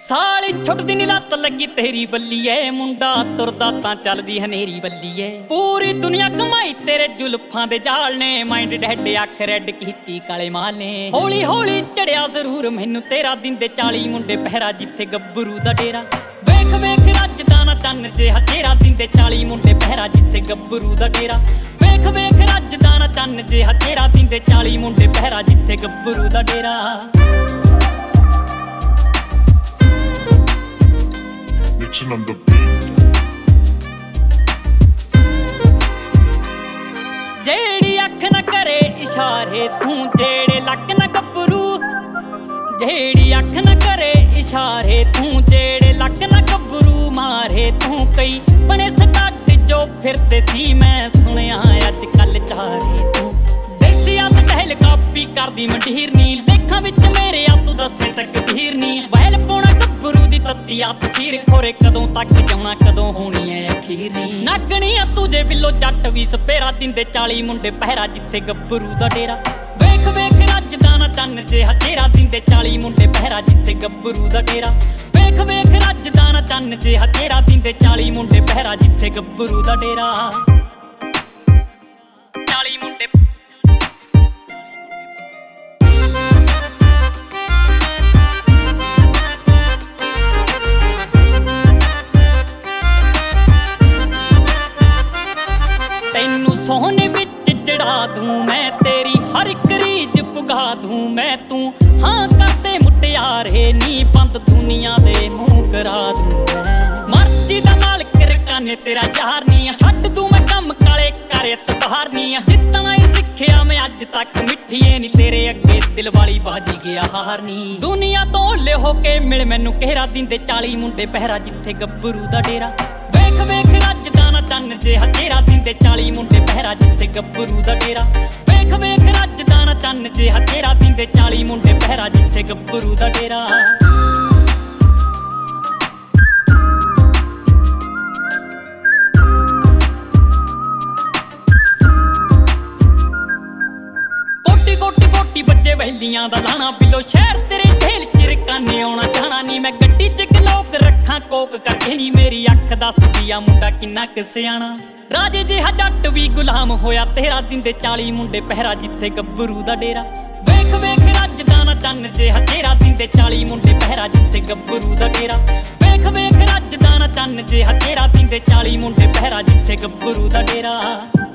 ਸਾਲੀ ਛੁੱਟਦੀ ਨੀ ਲੱਤ ਲੱਗੀ ਤੇਰੀ ਬੱਲੀਏ, ਮੁੰਡਾ ਤੁਰਦਾ ਤਾਂ ਚੱਲਦੀ ਹਨੇਰੀ ਬੱਲੀਏ। ਪੂਰੀ ਦੁਨੀਆ ਕਮਾਈ ਤੇਰੇ ਜ਼ੁਲਫਾਂ ਦੇ ਜਾਲ ਨੇ, ਮਾਈਂਡ ਡੈਡ ਅੱਖ ਰੈਡ ਕੀਤੀ ਕਾਲੇ ਮਾਲ ਨੇ। ਹੌਲੀ ਹੌਲੀ ਚੜਿਆ ਜ਼ਰੂਰ ਮੈਨੂੰ ਤੇਰਾ ਦਿੰਦੇ 40 ਮੁੰਡੇ ਪਹਿਰਾ ਜਿੱਥੇ ਗੱਭਰੂ ਦਾ ਡੇਰਾ। ਵੇਖ ਵੇਖ ਰੱਜਦਾ ਨਾ ਚੰਨ ਜਿਹਾ ਤੇਰਾ ਦਿੰਦੇ 40 ਮੁੰਡੇ ਪਹਿਰਾ ਜਿੱਥੇ ਗੱਭਰੂ ਦਾ ਡੇਰਾ। ਵੇਖ ਵੇਖ ਰੱਜਦਾ ਨਾ ਚੰਨ ਜਿਹਾ ਤੇਰਾ ਦਿੰਦੇ 40 ਮੁੰਡੇ ਪਹਿਰਾ ਜਿੱਥੇ ਗੱਭਰੂ ਦਾ ਡੇਰਾ। On the beat. ਜਿਹੜੀ ਅੱਖ ਨਾ ਕਰੇ ਇਸ਼ਾਰੇ ਤੂੰ, ਜਿਹੜੇ ਲੱਕ ਨਾ ਗੱਭਰੂ। ਜਿਹੜੀ ਅੱਖ ਨਾ ਕਰੇ ਇਸ਼ਾਰੇ ਤੂੰ, ਜਿਹੜੇ ਲੱਕ ਨਾ ਗੱਭਰੂ ਮਾਰੇ ਤੂੰ। ਕਈ ਬਣੇ ਸਟਾਟ ਜੋ ਫਿਰਦੇ ਸੀ ਮੈਂ ਸੁਣਿਆ ਅੱਜ ਕੱਲ ਚਾਰੇ ਤੂੰ। ਦੇਸੀਆ ਸਟਾਈਲ ਕਾਪੀ ਕਰਦੀ ਮੰਡੀਰ ਨੀ, ਲੇਖਾਂ ਵਿੱਚ ਮੇਰੇ ਆ ਤੂੰ ਦੱਸੇ ਤਕਦੀਰ ਨੀ। ਵੈਲ ਪਾਉਣਾ ਗੱਭਰੂ ਦੀ ਤੱਤੀ ਆ ਤਸੀਰ, ਖੋਰੇ ਕਦੋਂ ਤੱਕ ਜਾਣਾ ਕਦੋਂ ਹੋਣੀ ਐ ਅਖੀਰ ਨੀ। ਨਾਗਣੀ ਆ ਤੁਝੇ ਬਿੱਲੋ ਜੱਟ ਵੀ ਸਪੇਰਾ ਦਿੰਦੇ 40 ਮੁੰਡੇ ਪਹਿਰਾ ਜਿੱਥੇ ਗੱਭਰੂ ਦਾ ਡੇਰਾ। ਵੇਖ ਵੇਖ ਰੱਜਦਾ ਨਾ ਚੰਨ ਜਿਹਾ ਤੇਰਾ ਦਿੰਦੇ 40 ਮੁੰਡੇ ਪਹਿਰਾ ਜਿੱਥੇ ਗੱਭਰੂ ਦਾ ਡੇਰਾ। ਵੇਖ ਵੇਖ ਰੱਜਦਾ ਨਾ ਚੰਨ ਜਿਹਾ ਤੇਰਾ ਦਿੰਦੇ 40 ਮੁੰਡੇ ਪਹਿਰਾ ਜਿੱਥੇ ਗੱਭਰੂ ਦਾ ਡੇਰਾ। 40 ਮੁੰਡੇ ਸੋਹਣੇ ਵਿੱਚ ਚੜਾ ਦੂੰ ਮੈਂ ਤੇਰੀ ਹਰ ਇੱਕ ਰੀਝ ਪੁਗਾ ਦੂੰ ਮੈਂ। ਤੂੰ ਹਾਂ ਕਰਦੇ ਮੁਟਿਆਰੇ ਨੀ ਬੰਦ ਦੁਨੀਆ ਦੇ ਮੂੰਹ ਕਰਾ ਦੂੰ ਮੈਂ। ਮਰਜ਼ੀ ਦਾ ਮਾਲਕ ਰਕਾਨੇ ਤੇਰਾ ਯਾਰ ਨੀ, ਛੱਡ ਦੂੰ ਮੈਂ ਕੰਮ ਕਾਲੇ ਕਰ ਇਤਬਾਰ ਨੀ। ਜਿੱਤਣਾ ਹੀ ਸਿੱਖਿਆ ਮੈਂ ਅੱਜ ਤੱਕ ਮਿੱਠੀਏ ਨੀ, ਤੇਰੇ ਅੱਗੇ ਦਿਲ ਵਾਲੀ ਬਾਜੀ ਗਿਆ ਹਾਰ ਨੀ। ਦੁਨੀਆ ਤੋਂ ਓਲੇ ਹੋ ਕੇ ਮਿਲ ਮੈਨੂੰ ਘੇਰਾ ਦਿੰਦੇ 40 ਮੁੰਡੇ ਪਹਿਰਾ ਜਿੱਥੇ ਗੱਭਰੂ ਦਾ ਡੇਰਾ। ਵੇਖ ਵੇਖ ਰੱਜਦਾ ਨਾ ਚੰਨ ਜਿਹਾ ਤੇਰਾ ਦਿੰਦੇ 40 ਮੁੰਡੇ ਪਹਿਰਾ ਜਿੱਥੇ ਗੱਭਰੂ ਦਾ ਡੇਰਾ। ਵੇਖ ਵੇਖ ਰੱਜਦਾ ਨਾ ਚੰਨ ਜਿਹਾ ਤੇਰਾ ਦਿੰਦੇ 40 ਮੁੰਡੇ ਪਹਿਰਾ ਜਿੱਥੇ ਗੱਭਰੂ ਦਾ ਡੇਰਾ। ਕੋਟੀ ਕੋਟੀ ਕੋਟੀ ਬੱਚੇ ਵਹਿਲੀਆਂ ਦਾ ਲਾਣਾ, ਬਿੱਲੋ ਸ਼ਹਿਰ ਤੇਰੇ ਢੇਲ ਚ ਰਕਾਨੇ ਆਉਣਾ ਜਾਣਾ ਨੀ। ਮੈਂ ਗੱਡੀ ਚ ਗਲੋਕ ਰੱਖਾਂ ਕੋਕ ਕਰਕੇ ਨੀ, ਮੇਰੀ ਅੱਖ ਦੱਸਦੀ ਆ ਮੁੰਡਾ ਕਿੰਨਾ ਕੁ ਸਿਆਣਾ। ਰਾਜੇ ਜਿਹਾ ਜੱਟ ਵੀ ਗੁਲਾਮ ਹੋਇਆ ਤੇਰਾ ਦਿੰਦੇ 40 ਮੁੰਡੇ ਪਹਿਰਾ ਜਿੱਥੇ ਗੱਭਰੂ ਦਾ ਡੇਰਾ। ਵੇਖ ਵੇਖ ਰੱਜਦਾ ਨਾ ਚੰਨ ਜਿਹਾ ਤੇਰਾ ਦਿੰਦੇ 40 ਮੁੰਡੇ ਪਹਿਰਾ ਜਿੱਥੇ ਗੱਭਰੂ ਦਾ ਡੇਰਾ। ਵੇਖ ਵੇਖ ਰੱਜਦਾ ਨਾ ਚੰਨ ਜਿਹਾ ਤੇਰਾ ਦਿੰਦੇ 40 ਮੁੰਡੇ ਪਹਿਰਾ ਜਿੱਥੇ ਗੱਭਰੂ ਦਾ ਡੇਰਾ।